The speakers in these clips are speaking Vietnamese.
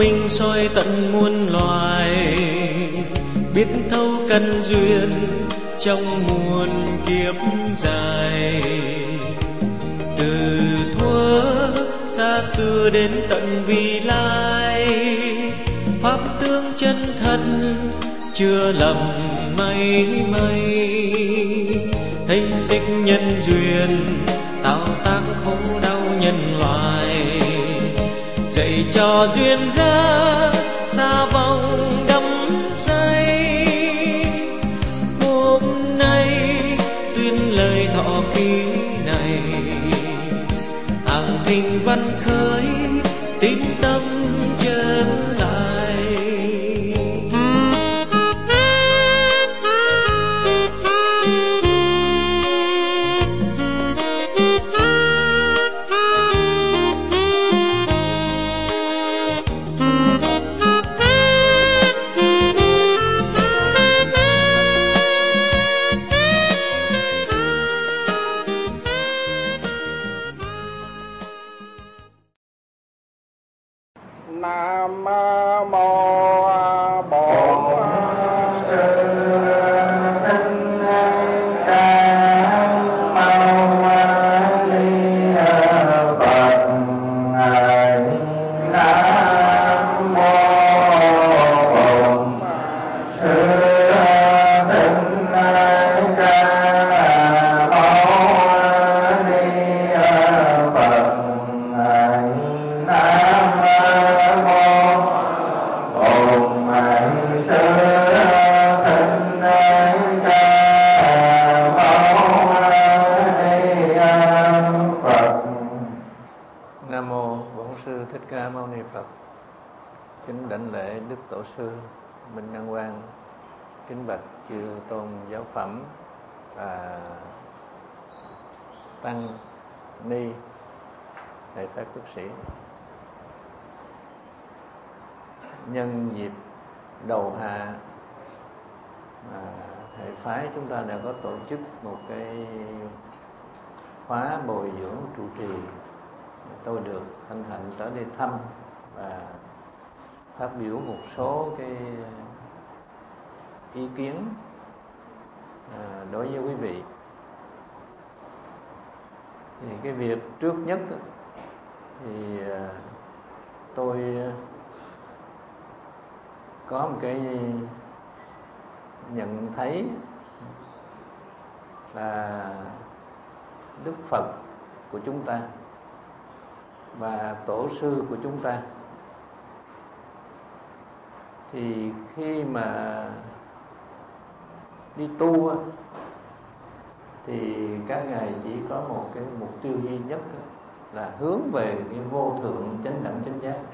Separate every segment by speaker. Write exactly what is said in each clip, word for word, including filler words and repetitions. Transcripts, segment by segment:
Speaker 1: minh soi tận muôn loài, biết thấu căn duyên trong muôn kiếp dài. Từ thuở xa xưa đến tận vị lai, pháp tướng chân thật chưa lầm mây mây. Thấy dịch nhân duyên tạo tác khổ đau nhân loại, dạy cho duyên gia xa vòng đắm say. Hôm nay tuyên lời thọ ký này, hàng thình văn khởi tín tâm trở lại.
Speaker 2: Nam mô Bổn Sư Thích Ca Mâu Ni Phật. Nam mô Bổn Sư Thích Ca Mâu Ni Phật.
Speaker 3: Nam mô Bổn Sư Thích Ca Mâu Ni Phật. Kính đảnh lễ Đức Tổ sư Minh Đăng Quang, kính bạch chư tôn giáo phẩm và tăng ni thầy pháp quốc sĩ. Nhân dịp đầu hạ, mà thầy phái chúng ta đã có tổ chức một cái khóa bồi dưỡng trụ trì, tôi được hân hạnh tới đây thăm và phát biểu một số cái ý kiến đối với quý vị. Thì cái việc trước nhất thì tôi có một cái nhận thấy là Đức Phật của chúng ta và tổ sư của chúng ta thì khi mà đi tu thì các ngài chỉ có một cái mục tiêu duy nhất là hướng về cái vô thượng chánh đẳng chánh giác,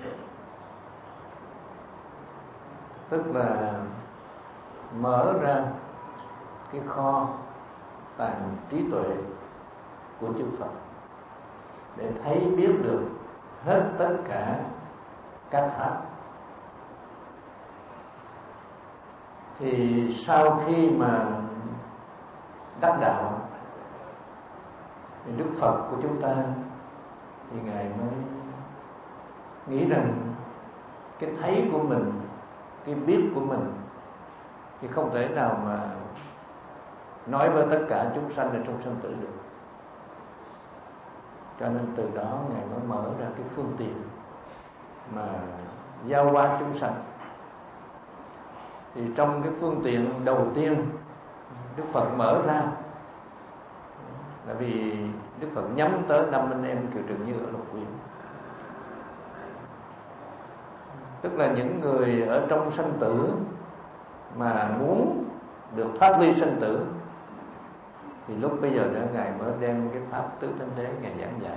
Speaker 3: tức là mở ra cái kho tàng trí tuệ của chư Phật để thấy biết được hết tất cả các pháp. Thì sau khi mà đắc đạo thì Đức Phật của chúng ta thì ngài mới nghĩ rằng cái thấy của mình, cái biết của mình thì không thể nào mà nói với tất cả chúng sanh ở trong sanh tử được. Cho nên từ đó ngài mới mở ra cái phương tiện mà giao qua chúng sanh. Thì trong cái phương tiện đầu tiên Đức Phật mở ra là vì Đức Phật nhắm tới năm anh em Kiều Trần Như ở Lục Uyển, tức là những người ở trong sanh tử mà muốn được thoát ly sanh tử. Thì lúc bây giờ đó ngài mới đem cái pháp tứ thánh đế ngài giảng dạy.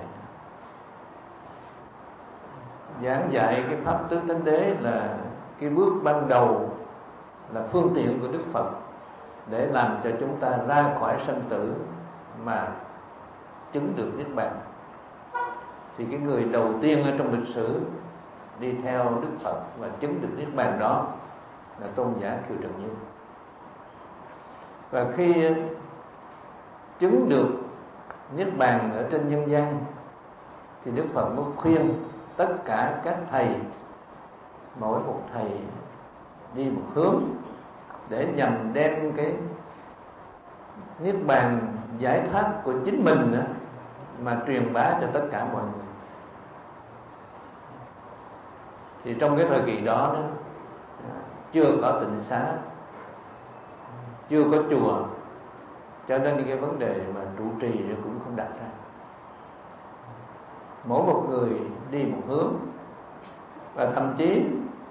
Speaker 3: Giảng dạy cái pháp tứ thánh đế là cái bước ban đầu, là phương tiện của Đức Phật để làm cho chúng ta ra khỏi sanh tử mà chứng được niết bàn. Thì cái người đầu tiên ở trong lịch sử đi theo Đức Phật và chứng được niết bàn đó là tôn giả Kiều Trần Như. Và khi chứng được niết bàn ở trên nhân gian thì Đức Phật mới khuyên tất cả các thầy mỗi một thầy đi một hướng để nhằm đem cái niết bàn giải thoát của chính mình đó, mà truyền bá cho tất cả mọi người. Thì trong cái thời kỳ đó, đó chưa có tịnh xá, chưa có chùa, cho nên cái vấn đề mà trụ trì cũng không đặt ra. Mỗi một người đi một hướng, và thậm chí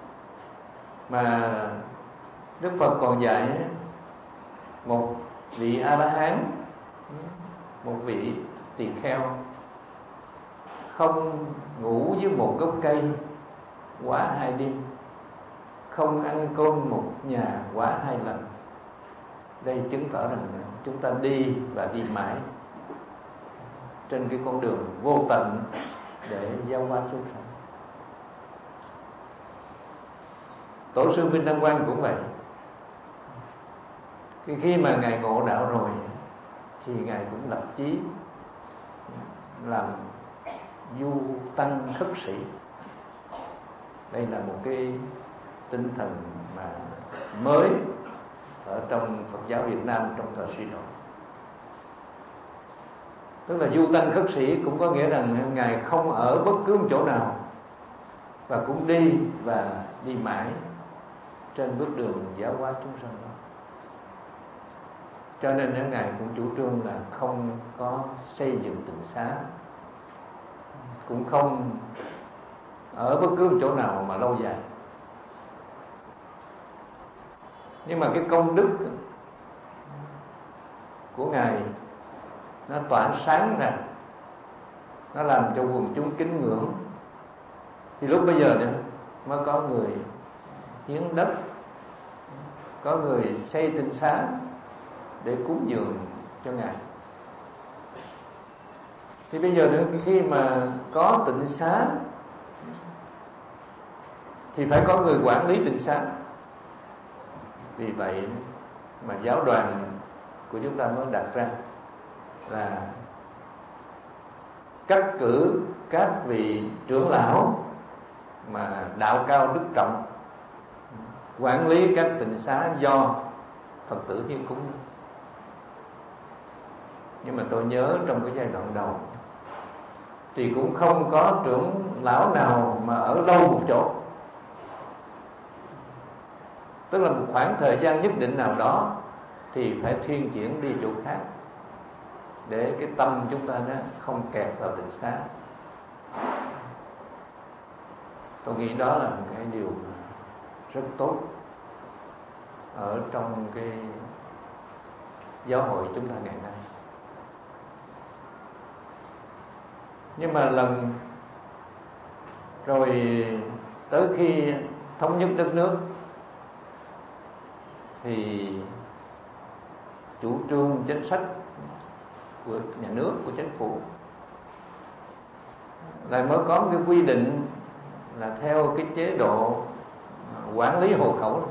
Speaker 3: mà Đức Phật còn dạy một vị A-la-hán, một vị tỳ kheo không ngủ dưới một gốc cây quá hai đêm, không ăn cơm một nhà quá hai lần. Đây chứng tỏ rằng chúng ta đi và đi mãi trên cái con đường vô tận để giao hóa chúng sanh. Tổ sư Minh Đăng Quang cũng vậy. Khi, khi mà Ngài ngộ đạo rồi thì Ngài cũng lập chí làm du tăng khất sĩ. Đây là một cái tinh thần mà mới ở trong Phật giáo Việt Nam trong thời suy đồi. Tức là du tăng khất sĩ cũng có nghĩa rằng Ngài không ở bất cứ một chỗ nào, và cũng đi và đi mãi trên bước đường giáo hóa chúng sanh đó. Cho nên Ngài cũng chủ trương là không có xây dựng tịnh xá, cũng không ở bất cứ một chỗ nào mà lâu dài. Nhưng mà cái công đức của Ngài nó tỏa sáng ra, nó làm cho quần chúng kính ngưỡng. Thì lúc bây giờ nữa mới có người hiến đất, có người xây tịnh xá để cúng dường cho Ngài. Thì bây giờ nữa khi mà có tịnh xá thì phải có người quản lý tịnh xá. Vì vậy mà giáo đoàn của chúng ta mới đặt ra là cắt cử các vị trưởng lão mà đạo cao đức trọng quản lý các tịnh xá do Phật tử hiến cúng. Nhưng mà tôi nhớ trong cái giai đoạn đầu thì cũng không có trưởng lão nào mà ở lâu một chỗ. Tức là một khoảng thời gian nhất định nào đó thì phải thuyên chuyển đi chỗ khác, để cái tâm chúng ta đó không kẹt vào tịnh xá. Tôi nghĩ đó là một cái điều rất tốt ở trong cái giáo hội chúng ta ngày nay. Nhưng mà lần rồi tới khi thống nhất đất nước thì chủ trương chính sách của nhà nước, của chính phủ lại mới có một cái quy định là theo cái chế độ quản lý hộ khẩu,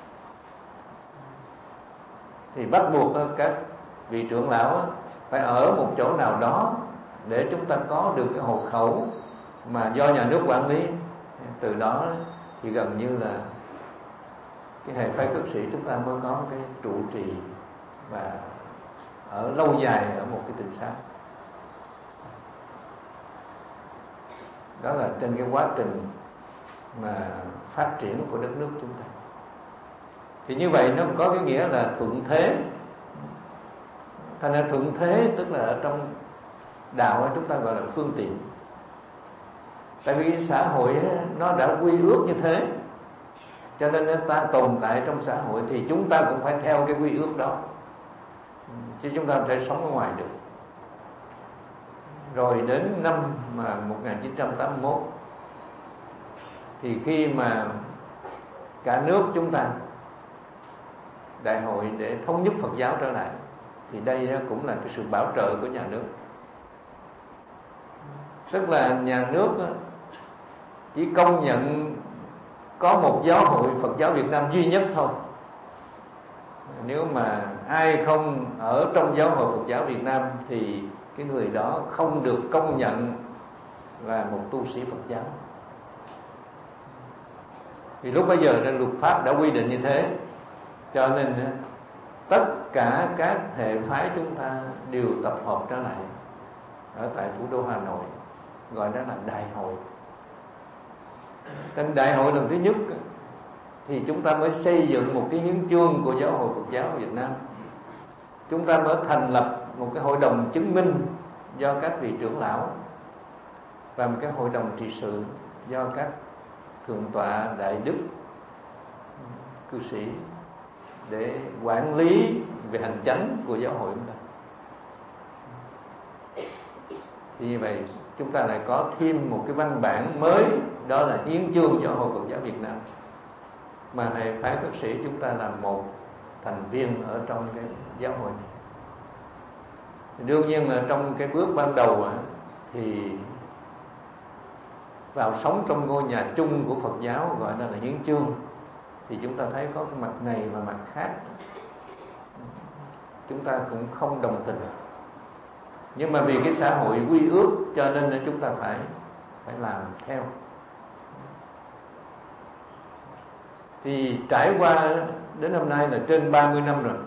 Speaker 3: thì bắt buộc các vị trưởng lão phải ở một chỗ nào đó để chúng ta có được cái hộ khẩu mà do nhà nước quản lý. Từ đó thì gần như là cái hệ phái cư sĩ chúng ta mới có cái trụ trì và ở lâu dài ở một cái tịnh xá. Đó là trên cái quá trình mà phát triển của đất nước chúng ta. Thì như vậy nó có cái nghĩa là thuận thế. Thành ra thuận thế tức là ở trong đạo chúng ta gọi là phương tiện. Tại vì xã hội nó đã quy ước như thế, cho nên ta tồn tại trong xã hội thì chúng ta cũng phải theo cái quy ước đó, chứ chúng ta không thể sống ở ngoài được. Rồi đến năm mà một nghìn chín trăm tám mươi mốt thì khi mà cả nước chúng ta đại hội để thống nhất Phật giáo trở lại, thì đây cũng là cái sự bảo trợ của nhà nước. Tức là nhà nước chỉ công nhận có một giáo hội Phật giáo Việt Nam duy nhất thôi. Nếu mà ai không ở trong giáo hội Phật giáo Việt Nam thì cái người đó không được công nhận là một tu sĩ Phật giáo. Vì lúc bấy giờ luật pháp đã quy định như thế, cho nên tất cả các hệ phái chúng ta đều tập hợp trở lại ở tại thủ đô Hà Nội, gọi đó là đại hội. Trên đại hội lần thứ nhất thì chúng ta mới xây dựng một cái hiến chương của Giáo hội Phật giáo Việt Nam. Chúng ta mới thành lập một cái hội đồng chứng minh do các vị trưởng lão và một cái hội đồng trị sự do các thượng tọa đại đức cư sĩ để quản lý về hành chánh của giáo hội chúng ta. Thì như vậy chúng ta lại có thêm một cái văn bản mới, đó là hiến chương Giáo hội Phật giáo Việt Nam, mà hệ phái cư sĩ chúng ta là một thành viên ở trong cái giáo hội này. Đương nhiên là trong cái bước ban đầu thì vào sống trong ngôi nhà chung của Phật giáo, gọi là, là hiến chương, thì chúng ta thấy có cái mặt này và mặt khác, chúng ta cũng không đồng tình. Nhưng mà vì cái xã hội quy ước cho nên chúng ta phải phải làm theo. Thì trải qua đến hôm nay là trên ba mươi năm rồi,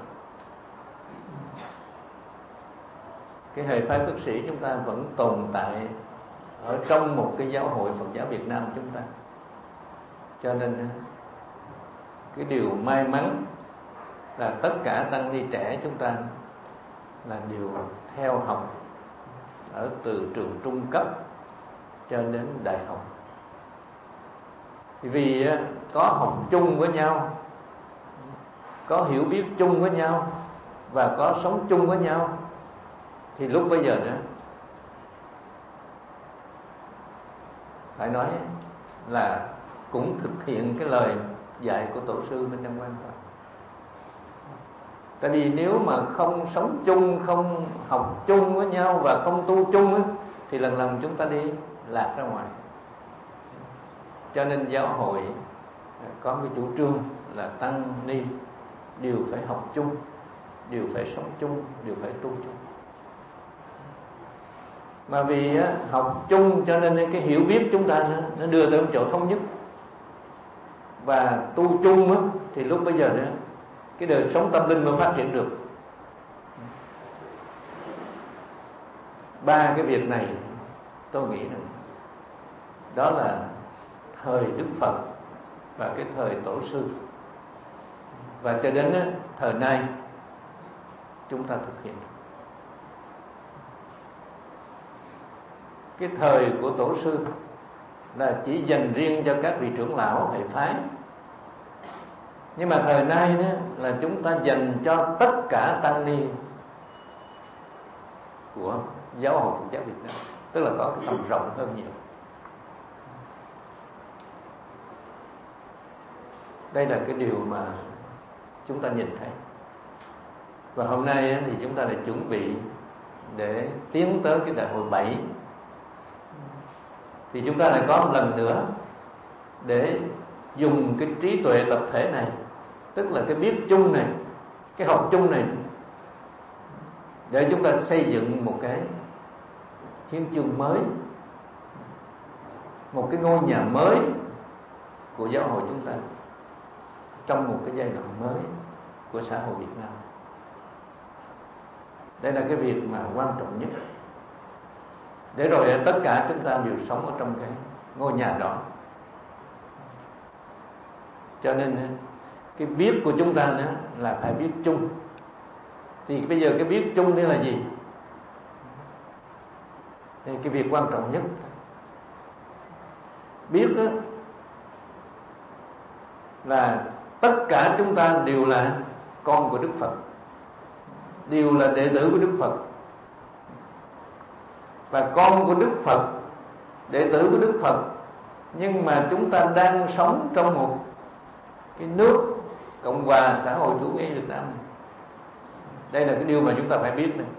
Speaker 3: cái hệ phái cư sĩ chúng ta vẫn tồn tại ở trong một cái giáo hội Phật giáo Việt Nam chúng ta. Cho nên cái điều may mắn là tất cả tăng ni trẻ chúng ta là đều theo học ở từ trường trung cấp cho đến đại học. Vì có học chung với nhau, có hiểu biết chung với nhau và có sống chung với nhau, thì lúc bây giờ nữa phải nói là cũng thực hiện cái lời dạy của tổ sư bên trong Quan Toàn. Tại vì nếu mà không sống chung, không học chung với nhau và không tu chung ấy, thì lần lần chúng ta đi lạc ra ngoài. Cho nên giáo hội có cái chủ trương là tăng ni đều phải học chung, đều phải sống chung, đều phải tu chung. Mà vì á, học chung cho nên cái hiểu biết chúng ta nó, nó đưa tới một chỗ thống nhất. Và tu chung á, thì lúc bây giờ nữa cái đời sống tâm linh mới phát triển được. Ba cái việc này tôi nghĩ rằng đó là thời Đức Phật và cái thời Tổ sư, và cho đến á, thời nay chúng ta thực hiện. Cái thời của Tổ sư là chỉ dành riêng cho các vị trưởng lão hệ phái, nhưng mà thời nay đó là chúng ta dành cho tất cả tăng ni của Giáo hội Phật giáo Việt Nam, tức là có cái tầm rộng hơn nhiều. Đây là cái điều mà chúng ta nhìn thấy. Và hôm nay thì chúng ta lại chuẩn bị để tiến tới cái đại hội bảy. Thì chúng ta lại có một lần nữa để dùng cái trí tuệ tập thể này, tức là cái biết chung này, cái học chung này, để chúng ta xây dựng một cái hiến chương mới, một cái ngôi nhà mới của giáo hội chúng ta trong một cái giai đoạn mới của xã hội Việt Nam. Đây là cái việc mà quan trọng nhất, để rồi tất cả chúng ta đều sống ở trong cái ngôi nhà đó. Cho nên cái biết của chúng ta nữa là phải biết chung. Thì bây giờ cái biết chung đây là gì? Thì cái việc quan trọng nhất biết đó là tất cả chúng ta đều là con của Đức Phật, đều là đệ tử của Đức Phật. Và con của Đức Phật, đệ tử của Đức Phật, nhưng mà chúng ta đang sống trong một cái nước Cộng hòa xã hội chủ nghĩa Việt Nam này. Đây là cái điều mà chúng ta phải biết này.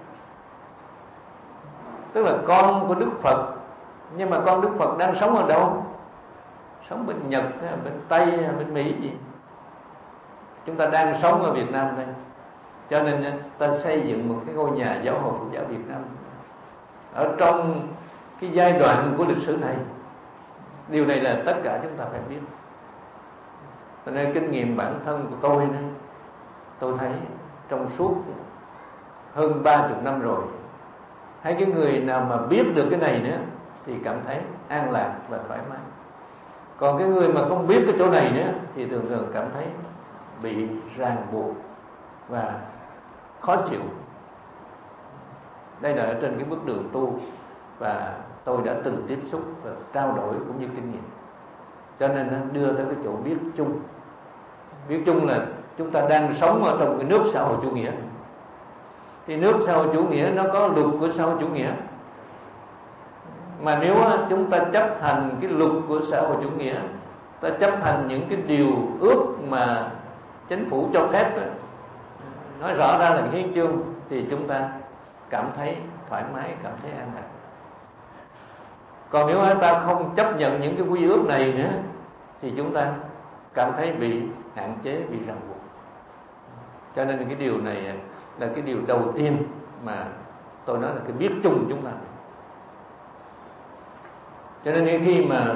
Speaker 3: Tức là con của Đức Phật, nhưng mà con Đức Phật đang sống ở đâu? Sống bên Nhật, bên Tây, bên Mỹ gì? Chúng ta đang sống ở Việt Nam đây. Cho nên ta xây dựng một cái ngôi nhà Giáo hội Phật giáo Việt Nam ở trong cái giai đoạn của lịch sử này. Điều này là tất cả chúng ta phải biết. Cho nên kinh nghiệm bản thân của tôi đó, tôi thấy trong suốt hơn ba chục năm rồi, thấy cái người nào mà biết được cái này nữa thì cảm thấy an lạc và thoải mái. Còn cái người mà không biết cái chỗ này nữa thì thường thường cảm thấy bị ràng buộc và khó chịu. Đây là ở trên cái bước đường tu, và tôi đã từng tiếp xúc và trao đổi cũng như kinh nghiệm. Cho nên nó đưa tới cái chỗ biết chung. Biết chung là chúng ta đang sống ở trong cái nước xã hội chủ nghĩa. Thì nước xã hội chủ nghĩa nó có luật của xã hội chủ nghĩa. Mà nếu chúng ta chấp hành cái luật của xã hội chủ nghĩa, ta chấp hành những cái điều ước mà chính phủ cho phép, nói rõ ra là hiến chương, thì chúng ta cảm thấy thoải mái, cảm thấy an lạc. Còn nếu ta không chấp nhận những cái quy ước này nữa thì chúng ta cảm thấy bị hạn chế, bị ràng buộc. Cho nên cái điều này là cái điều đầu tiên mà tôi nói là cái biết chung chúng ta. Cho nên khi mà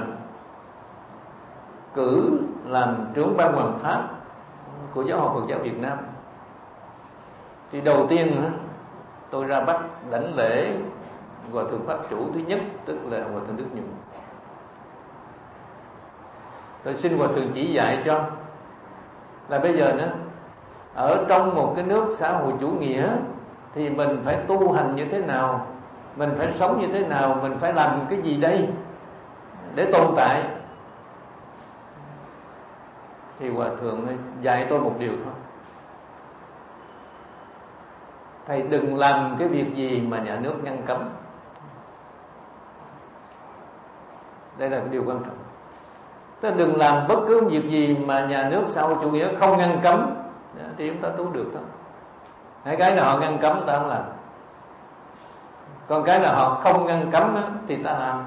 Speaker 3: cử làm trưởng ban hoàng pháp của Giáo hội Phật giáo Việt Nam, thì đầu tiên tôi ra Bắc đảnh lễ Hòa thượng Pháp chủ thứ nhất, tức là Hòa thượng Đức Nhuận. Tôi xin Hòa thượng chỉ dạy cho là bây giờ nữa, ở trong một cái nước xã hội chủ nghĩa thì mình phải tu hành như thế nào, mình phải sống như thế nào, mình phải làm cái gì đây để tồn tại. Thì Hòa thượng dạy tôi một điều thôi: thầy đừng làm cái việc gì mà nhà nước ngăn cấm. Đây là cái điều quan trọng. Tức là đừng làm bất cứ việc gì mà nhà nước xã hội chủ nghĩa không ngăn cấm thì chúng ta tu được thôi. Hai cái nào họ ngăn cấm ta không làm, còn cái nào họ không ngăn cấm thì ta làm.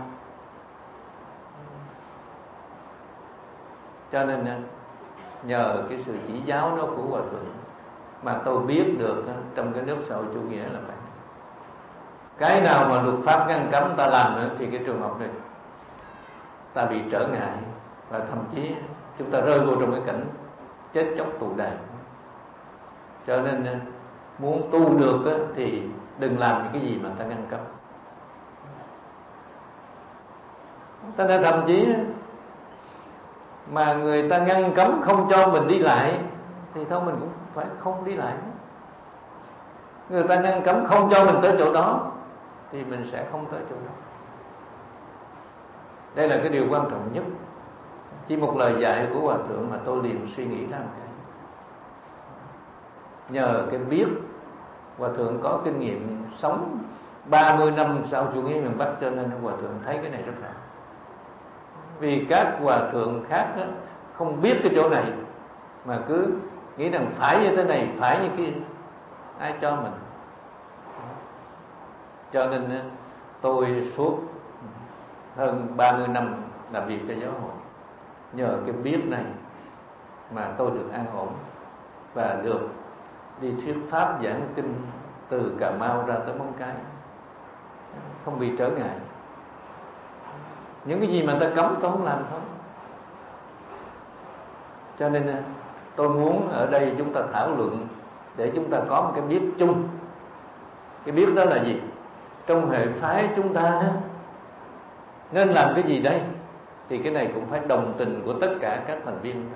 Speaker 3: Cho nên nhờ cái sự chỉ giáo đó của Hòa thượng mà tôi biết được trong cái nước xã hội chủ nghĩa là vậy. Cái nào mà luật pháp ngăn cấm ta làm nữa thì cái trường hợp này ta bị trở ngại, và thậm chí chúng ta rơi vô trong cái cảnh chết chóc tù đàn. Cho nên muốn tu được thì đừng làm những cái gì mà ta ngăn cấm. Ta đã thậm chí mà người ta ngăn cấm không cho mình đi lại thì thôi mình cũng phải không đi lại. Người ta ngăn cấm không cho mình tới chỗ đó thì mình sẽ không tới chỗ đó. Đây là cái điều quan trọng nhất. Chỉ một lời dạy của Hòa thượng mà tôi liền suy nghĩ ra một cái. Nhờ cái biết, Hòa thượng có kinh nghiệm sống ba mươi năm sau chủ nghĩa miền Bắc, cho nên Hòa thượng thấy cái này rất rõ. Vì các Hòa thượng khác đó, không biết cái chỗ này mà cứ nghĩ rằng phải như thế này, phải như kia, ai cho mình. Cho nên tôi suốt hơn ba mươi năm làm việc cho giáo hội, nhờ cái biết này mà tôi được an ổn và được đi thuyết pháp giảng kinh từ Cà Mau ra tới Móng Cái, không bị trở ngại. Những cái gì mà ta cấm tôi không làm thôi. Cho nên tôi muốn ở đây chúng ta thảo luận để chúng ta có một cái biết chung. Cái biết đó là gì? Trong hệ phái chúng ta đó nên làm cái gì đây? Thì cái này cũng phải đồng tình của tất cả các thành viên.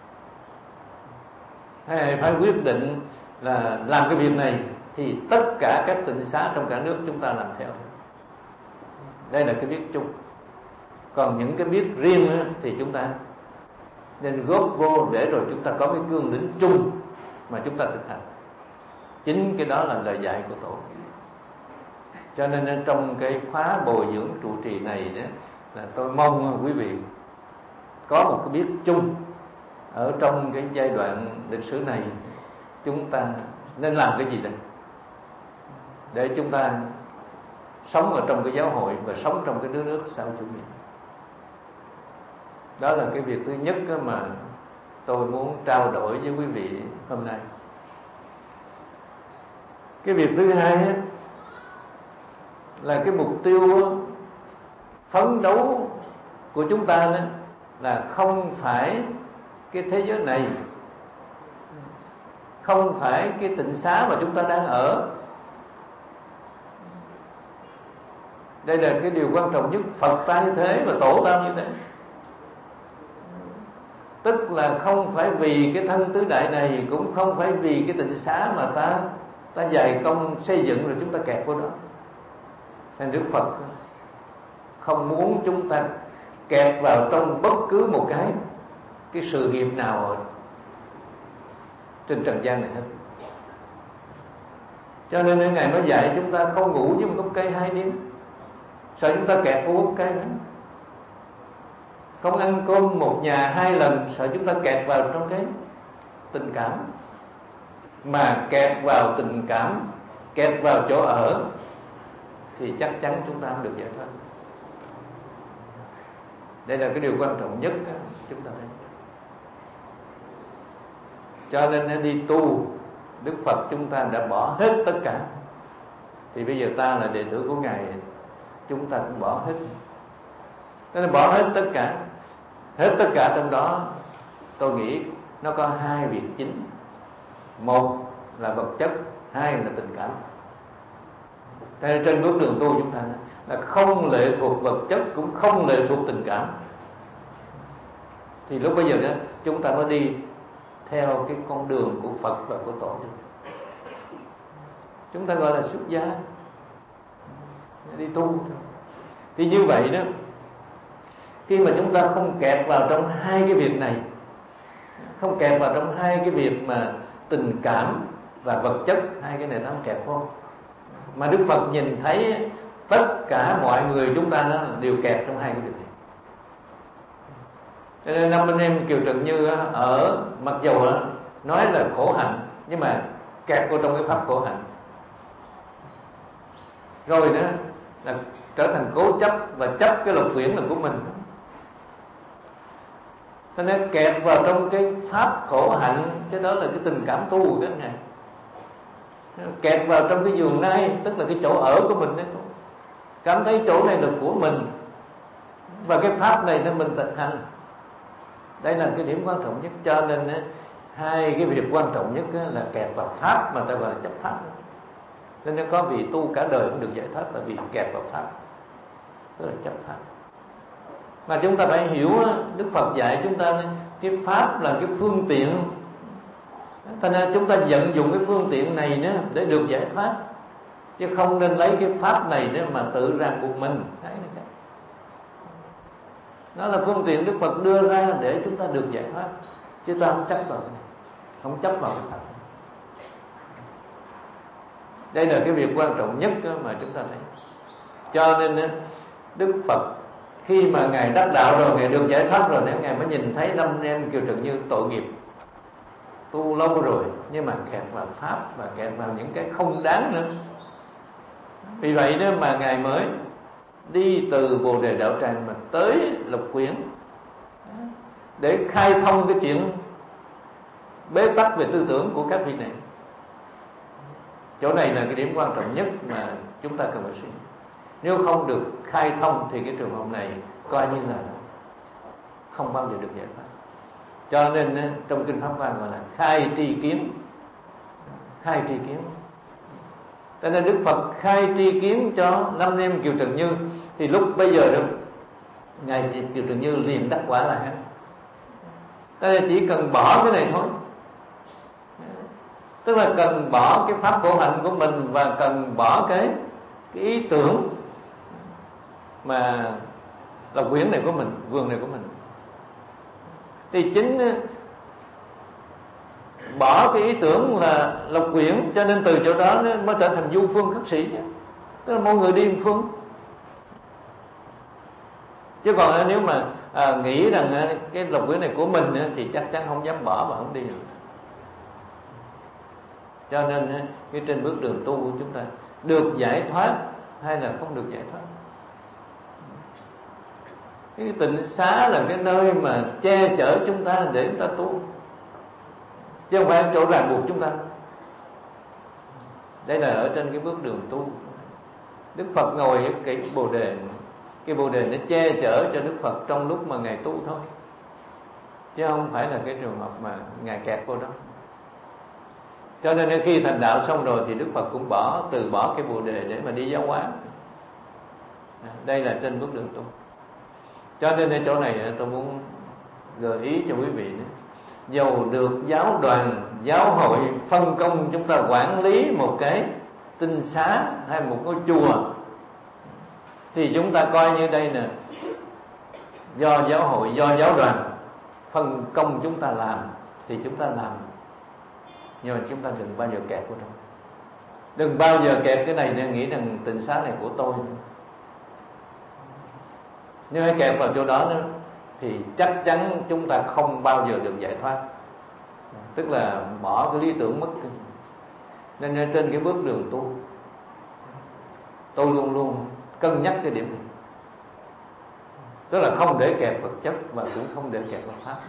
Speaker 3: Hay phải quyết định là làm cái việc này thì tất cả các tịnh xá trong cả nước chúng ta làm theo. Đây là cái biết chung. Còn những cái biết riêng thì chúng ta nên góp vô để rồi chúng ta có cái cương lĩnh chung mà chúng ta thực hành. Chính cái đó là lời dạy của Tổ. Cho nên trong cái khóa bồi dưỡng trụ trì này đó, là tôi mong quý vị có một cái biết chung ở trong cái giai đoạn lịch sử này. Chúng ta nên làm cái gì đây để chúng ta sống ở trong cái giáo hội và sống trong cái nước nước xã hội chủ nghĩa. Đó là cái việc thứ nhất mà tôi muốn trao đổi với quý vị hôm nay. Cái việc thứ hai là cái mục tiêu phấn đấu của chúng ta đó là không phải cái thế giới này, không phải cái tịnh xá mà chúng ta đang ở. Đây là cái điều quan trọng nhất. Phật ta như thế và tổ ta như thế. Tức là không phải vì cái thân tứ đại này, cũng không phải vì cái tịnh xá mà ta ta dày công xây dựng rồi chúng ta kẹt vô đó. Thành Đức Phật không muốn chúng ta kẹt vào trong bất cứ một cái cái sự nghiệp nào ở trên trần gian này hết. Cho nên Ngài mới dạy chúng ta không ngủ với một gốc cây hai đêm, sợ chúng ta kẹt vô gốc cây đó. Không ăn cơm một nhà hai lần, sợ chúng ta kẹt vào trong cái tình cảm. Mà kẹt vào tình cảm, kẹt vào chỗ ở, thì chắc chắn chúng ta không được giải thoát. Đây là cái điều quan trọng nhất đó, chúng ta thấy. Cho nên nó đi tu, Đức Phật chúng ta đã bỏ hết tất cả. Thì bây giờ ta là đệ tử của Ngài, chúng ta cũng bỏ hết. Cho nên bỏ hết tất cả. Hết tất cả trong đó, tôi nghĩ nó có hai việc chính. Một là vật chất, hai là tình cảm. Thế trên bước đường tu chúng ta là không lệ thuộc vật chất, cũng không lệ thuộc tình cảm. Thì lúc bây giờ đó chúng ta mới đi theo cái con đường của Phật và của Tổ. Chúng ta gọi là xuất gia, đi tu. Thì như vậy đó, khi mà chúng ta không kẹt vào trong hai cái việc này, không kẹt vào trong hai cái việc mà tình cảm và vật chất, hai cái này nó không kẹt vô. Mà Đức Phật nhìn thấy tất cả mọi người chúng ta nó đều kẹt trong hai cái việc này. Cho nên năm anh em Kiều Trần Như ở, mặc dù nói là khổ hạnh, nhưng mà kẹt vô trong cái pháp khổ hạnh. Rồi đó là trở thành cố chấp và chấp cái lục quyển là của mình. Cho nên kẹt vào trong cái pháp khổ hạnh, cái đó là cái tình cảm tu của cái này. Kẹt vào trong cái giường nai, tức là cái chỗ ở của mình đấy, cảm thấy chỗ này là của mình và cái pháp này nên mình thực hành. Đây là cái điểm quan trọng nhất. Cho nên hai cái việc quan trọng nhất là kẹt vào pháp, mà ta gọi là chấp pháp. Nên nó có vị tu cả đời cũng được giải thoát là vì kẹt vào pháp, tức là chấp pháp. Mà chúng ta phải hiểu, Đức Phật dạy chúng ta cái pháp là cái phương tiện. Cho nên chúng ta vận dụng cái phương tiện này nữa để được giải thoát, chứ không nên lấy cái pháp này nữa mà tự ràng buộc mình. Đó là phương tiện Đức Phật đưa ra để chúng ta được giải thoát, chứ ta không chấp vào cái này, không chấp vào cái pháp. Đây là cái việc quan trọng nhất mà chúng ta thấy. Cho nên Đức Phật khi mà Ngài đắc đạo rồi, Ngài được giải thoát rồi, nếu Ngài mới nhìn thấy năm em Kiều Trần Như tội nghiệp, tu lâu rồi nhưng mà kẹt vào pháp và kẹt vào những cái không đáng nữa. Vì vậy đó mà Ngài mới đi từ Bồ Đề Đạo Tràng mà tới Lục Quyển để khai thông cái chuyện bế tắc về tư tưởng của các vị này. Chỗ này là cái điểm quan trọng nhất mà chúng ta cần phải suy nghĩ. Nếu không được khai thông thì cái trường hợp này coi như là không bao giờ được giải thoát. Cho nên trong Kinh Pháp Hoa gọi là khai tri kiến. Khai tri kiến. Cho nên Đức Phật khai tri kiến cho năm em Kiều Trần Như, thì lúc bây giờ đó Ngài Kiều Trần Như liền đắc quả là hắn. Cho nên chỉ cần bỏ cái này thôi, tức là cần bỏ cái pháp khổ hạnh của mình và cần bỏ cái, cái ý tưởng mà là quyển này của mình, vườn này của mình. Thì chính bỏ cái ý tưởng là lộc quyển, cho nên từ chỗ đó nó mới trở thành du phương khất sĩ chứ. Tức là mọi người đi một phương. Chứ còn nếu mà à, nghĩ rằng cái lộc quyển này của mình thì chắc chắn không dám bỏ và không đi được. Cho nên cái trên bước đường tu của chúng ta được giải thoát hay là không được giải thoát. Cái tịnh xá là cái nơi mà che chở chúng ta để chúng ta tu, chứ không phải chỗ ràng buộc chúng ta. Đây là ở trên cái bước đường tu. Đức Phật ngồi ở cái bồ đề, cái bồ đề nó che chở cho Đức Phật trong lúc mà Ngài tu thôi. chứ không phải là cái trường hợp mà ngài kẹt vô đó. Cho nên khi thành đạo xong rồi thì Đức Phật cũng bỏ từ bỏ cái Bồ đề để mà đi giáo hóa. Đây là trên bước đường tu. Cho nên ở chỗ này tôi muốn gợi ý cho quý vị nữa. Dầu được giáo đoàn, giáo hội phân công chúng ta quản lý một cái tinh xá hay một ngôi chùa, thì chúng ta coi như đây nè, do giáo hội, do giáo đoàn phân công chúng ta làm thì chúng ta làm, nhưng mà chúng ta đừng bao giờ kẹt vào trong. Đừng bao giờ kẹt cái này để nghĩ rằng tinh xá này của tôi. Nếu hãy kẹt vào chỗ đó nữa thì chắc chắn chúng ta không bao giờ được giải thoát, tức là bỏ cái lý tưởng mất. Nên trên cái bước đường tu, tôi luôn luôn cân nhắc cái điểm này, tức là không để kẹt vật chất và cũng không để kẹt vật pháp.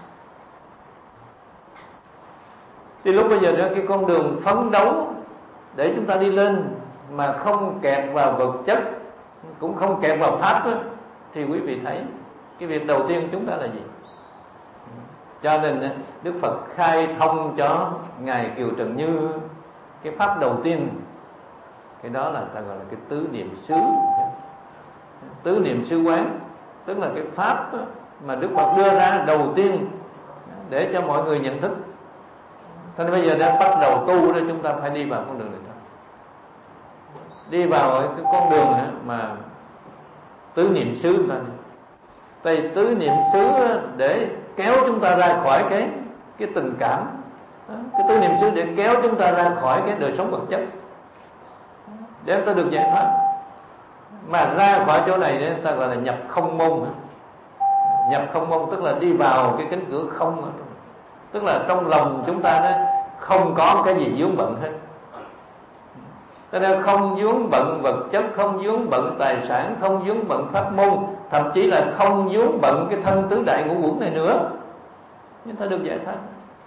Speaker 3: Thì lúc bây giờ đó, cái con đường phấn đấu để chúng ta đi lên mà không kẹt vào vật chất, cũng không kẹt vào pháp đó, thì quý vị thấy cái việc đầu tiên chúng ta là gì? Cho nên Đức Phật khai thông cho ngài Kiều Trần Như cái pháp đầu tiên, cái đó là ta gọi là cái tứ niệm xứ. Tứ niệm xứ quán tức là cái pháp mà Đức Phật đưa ra đầu tiên để cho mọi người nhận thức. Thế nên bây giờ đang bắt đầu tu đó, chúng ta phải đi vào con đường này thôi. Đi vào cái con đường mà tứ niệm xứ ta. Tại tứ niệm xứ để kéo chúng ta ra khỏi cái cái tình cảm, cái tứ niệm xứ để kéo chúng ta ra khỏi cái đời sống vật chất, để chúng ta được giải thoát. Mà ra khỏi chỗ này để ta gọi là nhập không môn. Nhập không môn tức là đi vào cái cánh cửa không, tức là trong lòng chúng ta đó không có cái gì vướng bận hết. Cho nên không vướng bận vật chất, không vướng bận tài sản, không vướng bận pháp môn, thậm chí là không vướng bận cái thân tứ đại ngũ uẩn này nữa, chúng ta được giải thoát.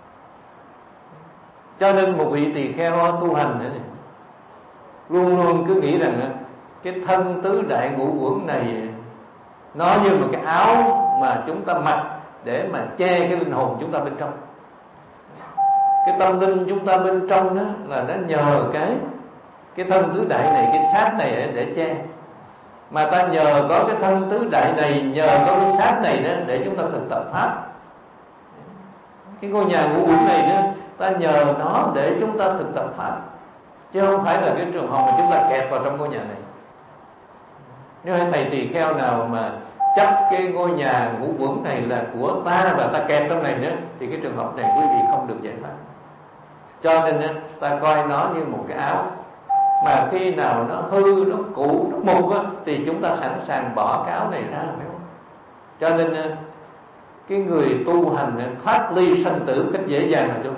Speaker 3: Cho nên một vị tỳ kheo tu hành này, luôn luôn cứ nghĩ rằng cái thân tứ đại ngũ uẩn này nó như một cái áo mà chúng ta mặc để mà che cái linh hồn chúng ta bên trong. Cái tâm linh chúng ta bên trong đó là nó nhờ cái cái thân tứ đại này, cái xác này để che. Mà ta nhờ có cái thân tứ đại này, nhờ có cái xác này đó để chúng ta thực tập pháp. Cái ngôi nhà ngũ uẩn này đó, ta nhờ nó để chúng ta thực tập pháp, chứ không phải là cái trường hợp mà chúng ta kẹt vào trong ngôi nhà này. Nếu thầy tỳ kheo nào mà chấp cái ngôi nhà ngũ uẩn này là của ta và ta kẹt trong này nữa, thì cái trường hợp này quý vị không được giải thoát. Cho nên ta coi nó như một cái áo, mà khi nào nó hư, nó cũ, nó mục á, thì chúng ta sẵn sàng bỏ cái áo này ra, phải không? Cho nên cái người tu hành thoát ly sanh tử cách dễ dàng là chúng.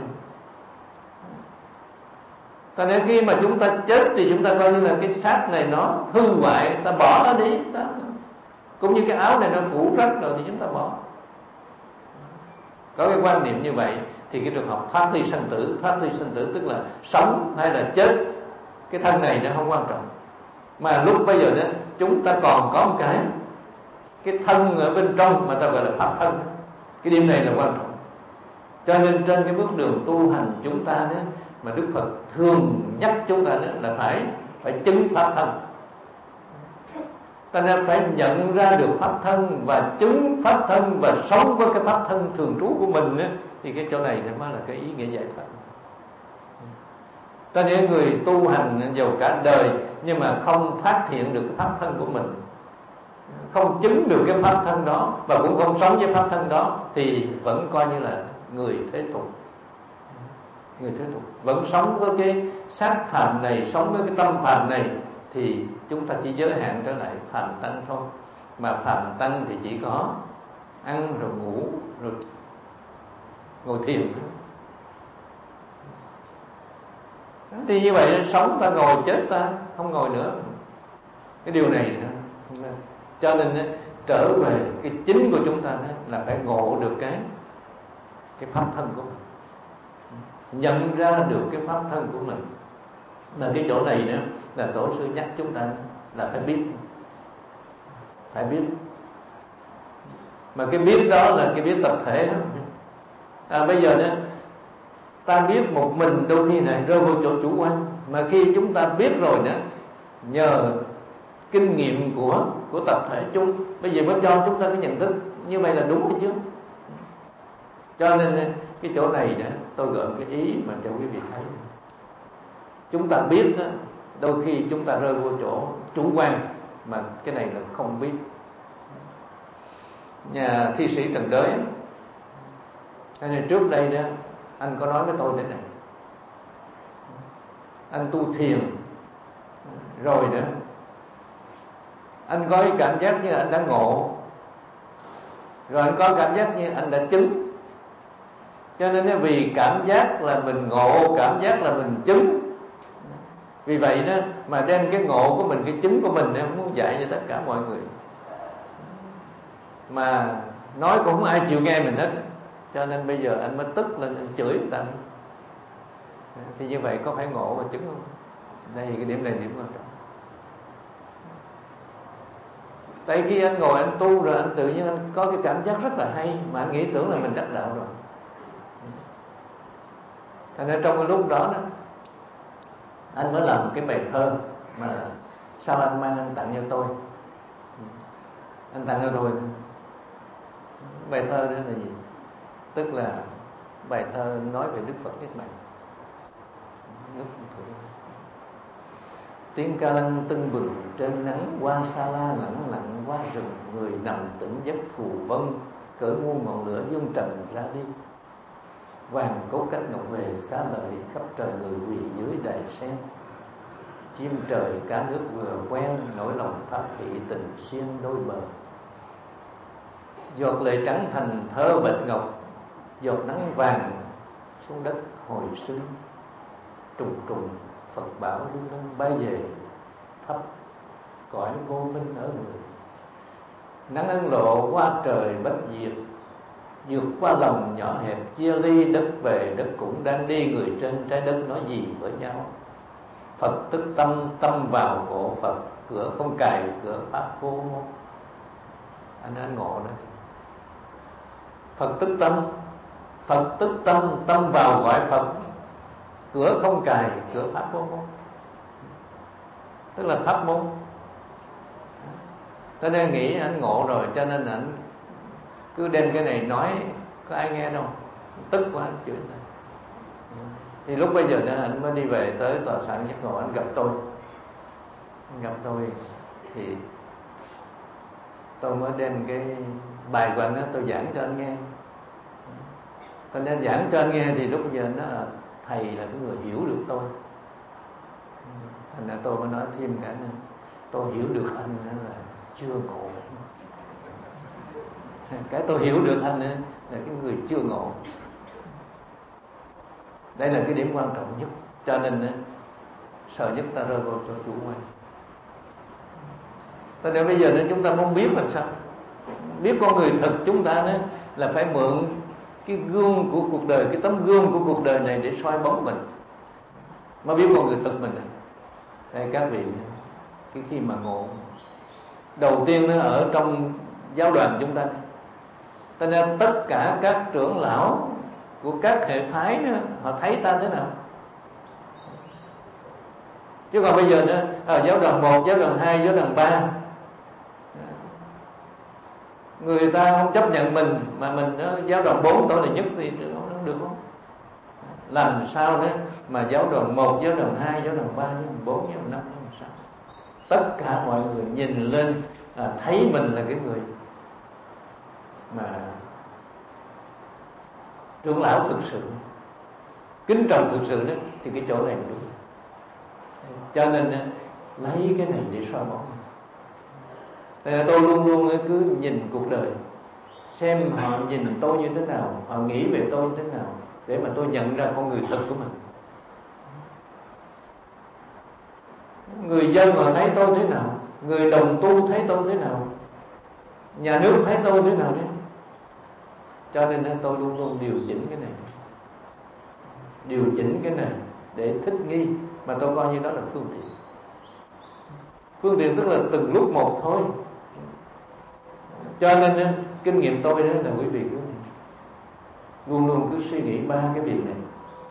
Speaker 3: Cho nên khi mà chúng ta chết thì chúng ta coi như là cái xác này nó hư hoại, ta bỏ nó đi. Ta... cũng như cái áo này nó cũ rách rồi thì chúng ta bỏ. Có cái quan niệm như vậy thì cái trường hợp thoát ly sanh tử, thoát ly sanh tử tức là sống hay là chết, cái thân này nó không quan trọng. Mà lúc bây giờ đó chúng ta còn có một cái cái thân ở bên trong mà ta gọi là pháp thân. Cái điểm này là quan trọng. Cho nên trên cái bước đường tu hành chúng ta đó, mà Đức Phật thường nhắc chúng ta đó là phải phải chứng pháp thân. Ta nên phải nhận ra được pháp thân và chứng pháp thân và sống với cái pháp thân thường trú của mình đó, thì cái chỗ này mới là cái ý nghĩa giải thoát. Ta nên người tu hành giàu cả đời nhưng mà không phát hiện được cái pháp thân của mình, không chứng được cái pháp thân đó và cũng không sống với pháp thân đó, thì vẫn coi như là người thế tục. Người thế tục vẫn sống với cái xác phàm này, sống với cái tâm phàm này, thì chúng ta chỉ giới hạn trở lại phàm tăng thôi. Mà phàm tăng thì chỉ có ăn rồi ngủ rồi ngồi thiền. Thì như vậy sống ta ngồi, chết ta không ngồi nữa. Cái điều này nữa. Cho nên trở về cái chính của chúng ta là phải ngộ được cái cái pháp thân của mình, nhận ra được cái pháp thân của mình. Là cái chỗ này nữa là tổ sư nhắc chúng ta là phải biết, phải biết. Mà cái biết đó là cái biết tập thể đó. à, bây giờ đó ta biết một mình đôi khi này rơi vào chỗ chủ quan, mà khi chúng ta biết rồi nữa, nhờ kinh nghiệm của của tập thể chung, bây giờ mới cho chúng ta cái nhận thức như vậy là đúng hay chưa. Cho nên cái chỗ này nữa tôi gợi cái ý mà cho quý vị thấy, chúng ta biết đó, đôi khi chúng ta rơi vô chỗ chủ quan, mà cái này là không biết. Nhà thi sĩ Trần Đới, cái này trước đây đó anh có nói với tôi thế này: anh tu thiền rồi nữa, anh có cái cảm giác như anh đã ngộ, rồi anh có cảm giác như anh đã chứng. Cho nên vì cảm giác là mình ngộ, cảm giác là mình chứng, vì vậy đó mà đem cái ngộ của mình, cái chứng của mình em muốn dạy cho tất cả mọi người, mà nói cũng không ai chịu nghe mình hết. Cho nên bây giờ anh mới tức lên, anh chửi người ta. Thì như vậy có phải ngộ và chứng không? Đây cái điểm này điểm quan trọng. Tại khi anh ngồi anh tu rồi, anh tự nhiên anh có cái cảm giác rất là hay, mà anh nghĩ tưởng là mình đắc đạo rồi. Thành ra trong cái lúc đó đó, anh mới làm cái bài thơ mà sau anh mang anh tặng cho tôi. Anh tặng cho tôi bài thơ đó là gì? Tức là bài thơ nói về Đức Phật Niết Bàn. Tiếng ca lăng tưng bừng trên nắng, qua sa la lặng lặng qua rừng, người nằm tỉnh giấc phù vân, cởi muôn ngọn lửa dương trần ra đi. Vàng cốt cách ngọc về xá lợi, khắp trời người quỳ dưới đài sen. Chim trời cá nước vừa quen, nỗi lòng pháp thị tình xuyên đôi bờ. Giọt lệ trắng thành thơ bạch ngọc, giọt nắng vàng xuống đất hồi sinh. Trùng trùng Phật bảo lung linh bay về, thấp cõi vô minh ở người. Nắng ân lộ qua trời bất diệt, vượt qua lòng nhỏ hẹp chia ly, đất về đất cũng đang đi, người trên trái đất nói gì với nhau. Phật tức tâm, tâm vào cổ Phật, cửa không cài, cửa pháp vô môn. Anh anh ngộ đó. Phật tức tâm, Phật tức tâm, tâm vào gọi Phật, cửa không cài, cửa pháp vô môn. Tức là pháp môn. Cho nên nghĩ anh ngộ rồi, cho nên anh cứ đem cái này nói, có ai nghe đâu, tức quá anh chửi này. Thì lúc bây giờ nữa anh mới đi về tới tòa soạn giác ngộ, anh gặp tôi. Anh gặp tôi thì tôi mới đem cái bài của anh đó, tôi giảng cho anh nghe. Tôi nên giảng cho anh nghe thì lúc bây giờ nó là thầy là cái người hiểu được tôi. Thành ra tôi mới nói thêm cả nữa, tôi hiểu được anh là chưa ngộ. Cái tôi hiểu được anh là cái người chưa ngộ. Đây là cái điểm quan trọng nhất. Cho nên sợ nhất ta rơi vào chỗ chủ quan. Cho nên bây giờ nên chúng ta muốn biết làm sao, biết con người thực chúng ta đó, là phải mượn cái gương của cuộc đời, cái tấm gương của cuộc đời này để soi bóng mình, mới biết con người thực mình này. Đây các vị, cái khi mà ngộ đầu tiên nó ở trong giáo đoàn chúng ta này. Cho nên tất cả các trưởng lão của các hệ phái đó, họ thấy ta thế nào. Chứ còn bây giờ nữa, ở giáo đoàn một, giáo đoàn hai, giáo đoàn ba, người ta không chấp nhận mình, mà mình đó, giáo đoàn bốn tôi là nhất thì không được không? Làm sao nữa mà giáo đoàn một, giáo đoàn hai, giáo đoàn ba, giáo đoàn bốn, giáo đoàn năm, làm sao? Tất cả mọi người nhìn lên à, thấy mình là cái người mà trưởng lão thực sự, kính trọng thực sự đó, thì cái chỗ này đúng. Cho nên lấy cái này để soi bóng. Tôi luôn luôn cứ nhìn cuộc đời, xem họ nhìn tôi như thế nào, họ nghĩ về tôi như thế nào, để mà tôi nhận ra con người thực của mình. Người dân họ thấy tôi thế nào, người đồng tu thấy tôi thế nào, nhà nước thấy tôi thế nào đấy. Cho nên tôi luôn luôn điều chỉnh cái này, điều chỉnh cái này để thích nghi, mà tôi coi như đó là phương tiện. Phương tiện tức là từng lúc một thôi. Cho nên kinh nghiệm tôi đó là quý vị cứ luôn luôn cứ suy nghĩ ba cái việc này: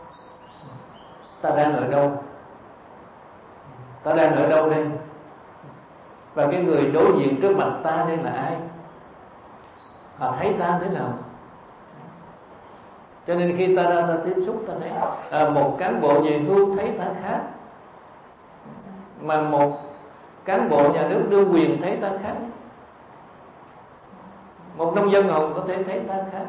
Speaker 3: ta đang ở đâu, ta đang ở đâu đây, và cái người đối diện trước mặt ta đây là ai, họ thấy ta thế nào. Cho nên khi ta ra ta tiếp xúc, ta thấy à, một cán bộ về hưu thấy ta khác, mà một cán bộ nhà nước đương quyền thấy ta khác, một nông dân họ có thể thấy ta khác.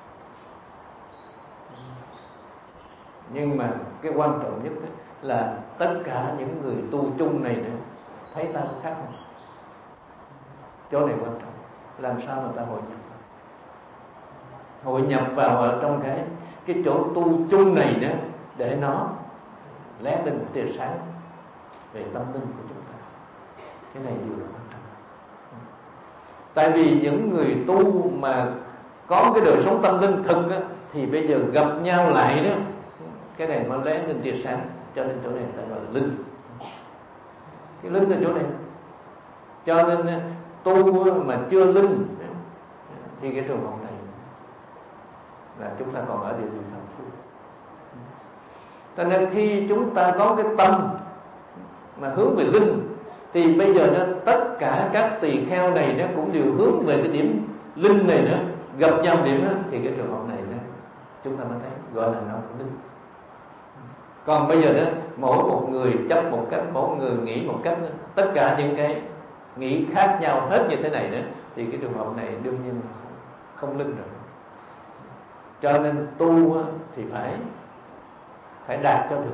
Speaker 3: Nhưng mà cái quan trọng nhất là tất cả những người tu chung này nữa thấy ta khác không? Chỗ này quan trọng. Làm sao mà ta hội nhập vào? Hội nhập vào ở trong cái cái chỗ tu chung này nữa, để nó lé lên một tia sáng về tâm linh của chúng ta. Cái này điều là quan trọng. Tại vì những người tu mà có cái đời sống tâm linh thực á, thì bây giờ gặp nhau lại đó, cái này nó lé lên tia sáng. Cho nên chỗ này ta gọi là linh. Cái linh là chỗ này. Cho nên tu mà chưa linh thì cái trường hợp này là chúng ta còn ở địa vị phạm phu. Cho nên khi chúng ta có cái tâm mà hướng về linh, thì bây giờ nó, tất cả các tỳ kheo này nó cũng đều hướng về cái điểm linh này nữa. Gặp nhau điểm đó, thì cái trường hợp này đó, chúng ta mới thấy gọi là nó linh. Còn bây giờ đó, mỗi một người chấp một cách, mỗi người nghĩ một cách, tất cả những cái nghĩ khác nhau hết như thế này nữa, thì cái trường hợp này đương nhiên không, không linh rồi. Cho nên tu thì phải phải đạt cho được.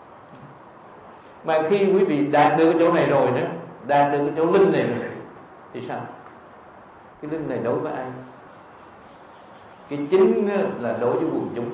Speaker 3: Mà khi quý vị đạt được cái chỗ này rồi đó, đạt được cái chỗ linh này rồi, thì sao? Cái linh này đối với ai? Cái chính là đối với quần chúng.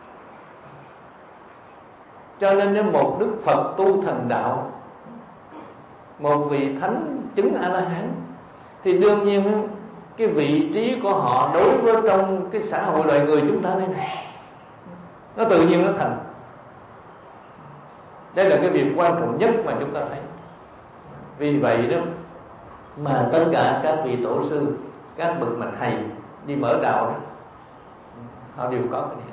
Speaker 3: Cho nên nếu một Đức Phật tu thành đạo, một vị thánh chứng A-la-hán, thì đương nhiên cái vị trí của họ đối với trong cái xã hội loài người chúng ta đây này, nó tự nhiên nó thành. Đây là cái việc quan trọng nhất mà chúng ta thấy. Vì vậy đó mà tất cả các vị tổ sư, các bậc mà thầy đi mở đạo đó, họ đều có cái này.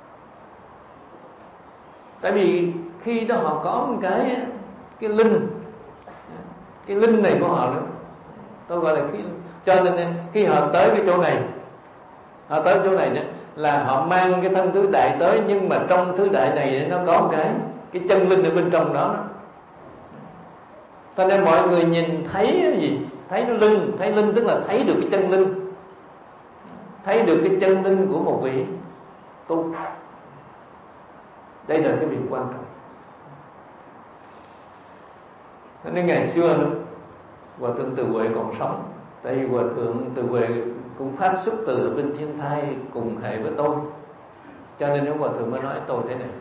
Speaker 3: Tại vì khi đó họ có một cái cái linh, cái linh này của họ nữa, tôi gọi là khí linh. Cho nên khi họ tới cái chỗ này, họ tới chỗ này nữa, là họ mang cái thân tứ đại tới, nhưng mà trong tứ đại này nó có cái cái chân linh ở bên trong đó. Cho nên mọi người nhìn thấy cái gì? Thấy nó linh, thấy linh tức là thấy được cái chân linh, thấy được cái chân linh của một vị tu. Đây là cái việc quan trọng. Cho nên ngày xưa đó, Hòa Thượng Từ Huệ còn sống, tại vì Hòa Thượng Từ Huệ cũng phát xuất từ ở bên thiên thai cùng hệ với tôi. Cho nên nếu Hòa Thượng mới nói tôi thế này.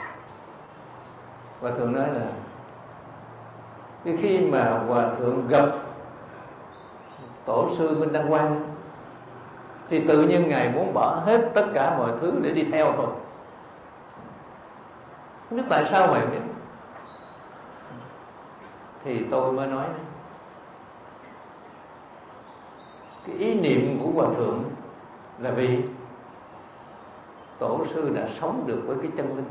Speaker 3: Hòa Thượng nói là cái khi mà Hòa Thượng gặp Tổ sư Minh Đăng Quang, thì tự nhiên Ngài muốn bỏ hết tất cả mọi thứ để đi theo thôi. Không biết tại sao vậy biết. Thì tôi mới nói cái ý niệm của Hòa Thượng là vì Tổ sư đã sống được với cái chân linh.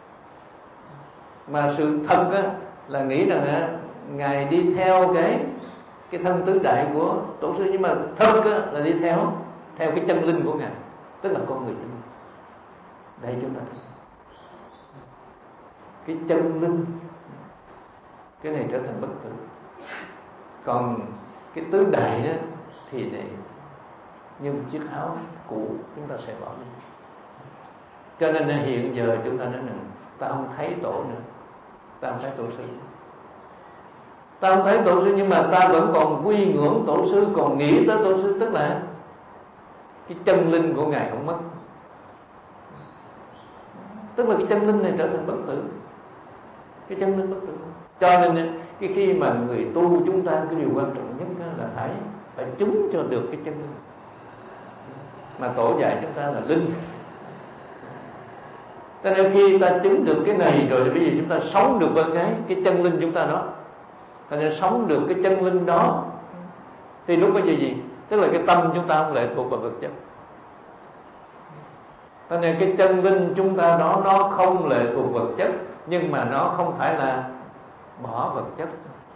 Speaker 3: Mà sự thật á, là nghĩ rằng á, Ngài đi theo cái cái thân tứ đại của Tổ sư, nhưng mà thật á, là đi theo theo cái chân linh của Ngài, tức là con người chân linh. Đây chúng ta thấy cái chân linh, cái này trở thành bất tử. Còn cái tứ đại đó thì này như một chiếc áo cũ chúng ta sẽ bỏ đi. Cho nên hiện giờ chúng ta nói rằng ta không thấy tổ nữa, ta không thấy tổ sư, ta không thấy tổ sư, nhưng mà ta vẫn còn quy ngưỡng tổ sư, còn nghĩ tới tổ sư, tức là cái chân linh của Ngài không mất. Tức là cái chân linh này trở thành bất tử, cái chân linh bất tử. Cho nên cái khi mà người tu chúng ta, cái điều quan trọng nhất là phải phải chứng cho được cái chân linh. Mà tổ dạy chúng ta là linh. Cho nên khi ta chứng được cái này rồi, bây giờ chúng ta sống được với cái cái chân linh chúng ta đó. Cho nên sống được cái chân linh đó, thì lúc bây giờ gì? Tức là cái tâm chúng ta không lệ thuộc vào vật chất. Cho nên cái chân linh chúng ta đó nó không lệ thuộc vật chất, nhưng mà nó không phải là bỏ vật chất.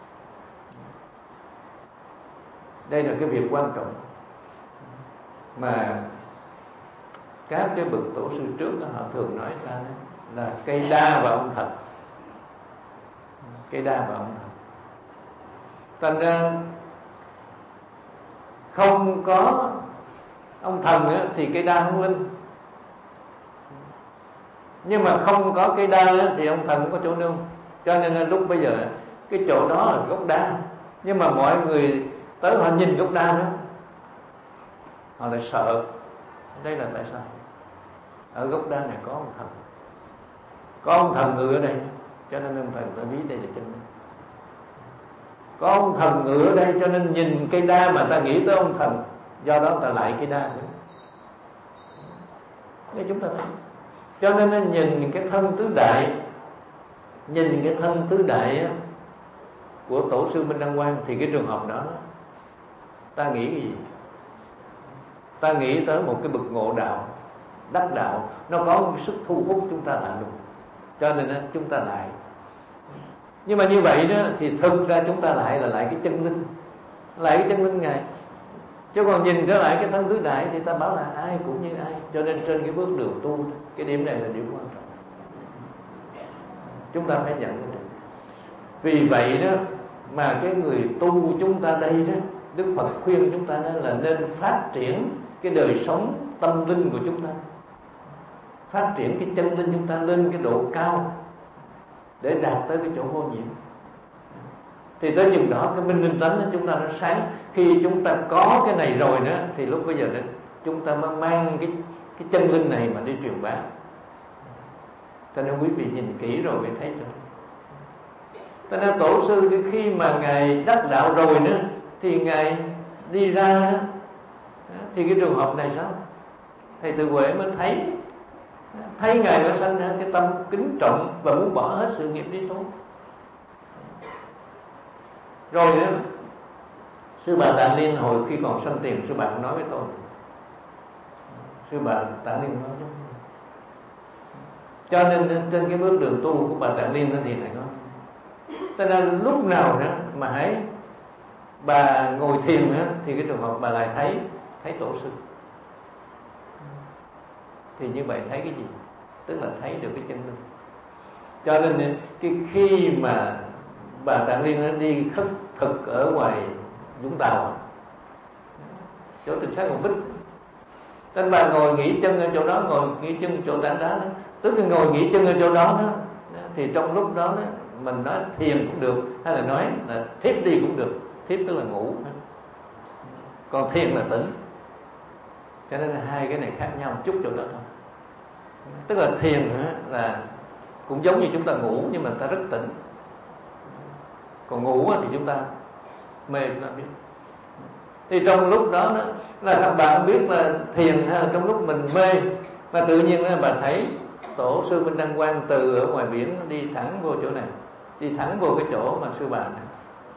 Speaker 3: Đây là cái việc quan trọng mà các cái bậc tổ sư trước đó, họ thường nói ra đó, là cây đa và ông thần. Cây đa và ông thần. Thành ra không có ông thần á, thì cây đa không linh. Nhưng mà không có cây đa á, thì ông thần không có chỗ nương. Cho nên là lúc bây giờ cái chỗ đó là gốc đa, nhưng mà mọi người tới họ nhìn gốc đa đó, họ lại sợ. Đây là tại sao? Ở gốc đa này có ông thần, có ông thần ngự ở đây, cho nên ông thần ta ví đây là chân linh. Có ông thần ngự ở đây, cho nên nhìn cây đa mà ta nghĩ tới ông thần, do đó ta lại cây đa nữa. Để chúng ta thấy. Cho nên nó nhìn cái thân tứ đại, nhìn cái thân tứ đại á, của tổ sư Minh Đăng Quang, thì cái trường hợp đó ta nghĩ cái gì? Ta nghĩ tới một cái bậc ngộ đạo, đắc đạo, nó có một cái sức thu hút chúng ta lại luôn. Cho nên đó, chúng ta lại. Nhưng mà như vậy đó thì thực ra chúng ta lại là lại cái chân linh, lại cái chân linh Ngài. Chứ còn nhìn trở lại cái thân tứ đại thì ta bảo là ai cũng như ai. Cho nên trên cái bước đường tu, cái điểm này là điểm quan trọng, chúng ta phải nhận được. Vì vậy đó mà cái người tu chúng ta đây đó, Đức Phật khuyên chúng ta đó là nên phát triển cái đời sống tâm linh của chúng ta, phát triển cái chân linh chúng ta lên cái độ cao để đạt tới cái chỗ vô nhiễm. Thì tới chừng đó cái minh linh tánh của chúng ta nó sáng. Khi chúng ta có cái này rồi đó, thì lúc bây giờ đó, chúng ta mới mang cái, cái chân linh này mà đi truyền bá. Cho nên quý vị nhìn kỹ rồi mới thấy cho. Cho nên tổ sư khi mà Ngài đắc đạo rồi nữa, thì Ngài đi ra đó, thì cái trường hợp này sao? Thầy Tự Huệ mới thấy, thấy Ngài mới sanh ra cái tâm kính trọng và muốn bỏ hết sự nghiệp đi thôi. Rồi nữa, sư bà Tạng Liên hồi khi còn sanh tiền, sư bà cũng nói với tôi, sư bà Tạng Liên nói giống như. Cho nên trên cái bước đường tu của bà Tạng Liên thì này nói, cho nên lúc nào nữa mà hãy bà ngồi thiền nữa, thì cái trường hợp bà lại thấy thấy tổ sư. Thì như vậy thấy cái gì? Tức là thấy được cái chân linh. Cho nên cái khi mà bà Tạng Liên đi khất thực ở ngoài Vũng Tàu, chỗ Tịnh Xá Ngọc Bích, nên bà ngồi nghỉ chân ở chỗ đó, ngồi nghỉ chân chỗ tảng đá đó, tức là ngồi nghỉ chân ở chỗ đó đó, thì trong lúc đó, đó mình nói thiền cũng được, hay là nói là thiếp đi cũng được. Thiếp tức là ngủ, còn thiền là tỉnh. Cho nên là hai cái này khác nhau một chút chỗ đó thôi. Tức là thiền là cũng giống như chúng ta ngủ, nhưng mà ta rất tỉnh. Còn ngủ thì chúng ta mê, chúng ta biết. Thì trong lúc đó, đó là các bạn biết là thiền hay là trong lúc mình mê, mà tự nhiên là bà thấy tổ sư Minh Đăng Quang từ ở ngoài biển đi thẳng vô chỗ này, đi thẳng vô cái chỗ mà sư bà này.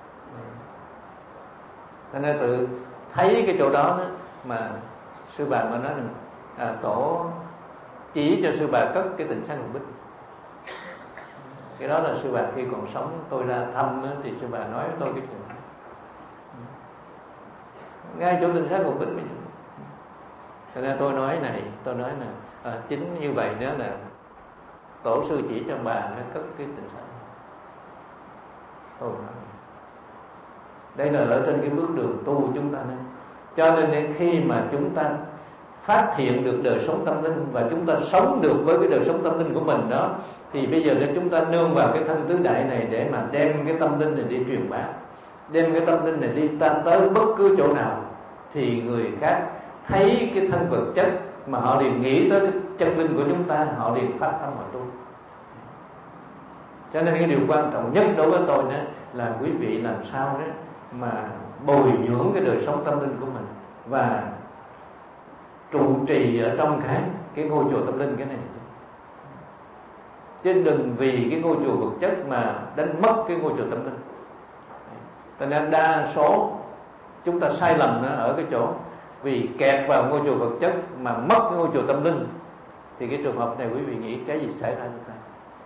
Speaker 3: Cho nên tự thấy cái chỗ đó, đó mà sư bà mới nói rằng à, tổ chỉ cho sư bà cất cái Tịnh Xá Ngọc Bích. Cái đó là sư bà khi còn sống, tôi ra thăm thì sư bà nói với tôi cái chuyện đó. Ngay chỗ Tịnh Xá Ngọc Bích bây giờ. Cho nên tôi nói này, tôi nói là à, chính như vậy đó là tổ sư chỉ cho bà nó cất cái Tịnh Xá. Tôi nói đây là ở trên cái bước đường tu của chúng ta này. Cho nên khi mà chúng ta phát hiện được đời sống tâm linh và chúng ta sống được với cái đời sống tâm linh của mình đó, thì bây giờ chúng ta nương vào cái thân tứ đại này để mà đem cái tâm linh này đi truyền bá, đem cái tâm linh này đi ta tới bất cứ chỗ nào, thì người khác thấy cái thân vật chất mà họ liền nghĩ tới cái chân linh của chúng ta, họ liền phát tâm mà tu. Cho nên cái điều quan trọng nhất đối với tôi đó là quý vị làm sao đó mà bồi dưỡng cái đời sống tâm linh của mình và trụ trì ở trong cái cái ngôi chùa tâm linh cái này, chứ đừng vì cái ngôi chùa vật chất mà đánh mất cái ngôi chùa tâm linh. Cho nên đa số chúng ta sai lầm ở cái chỗ vì kẹt vào ngôi chùa vật chất mà mất cái ngôi chùa tâm linh. Thì cái trường hợp này quý vị nghĩ cái gì xảy ra cho ta?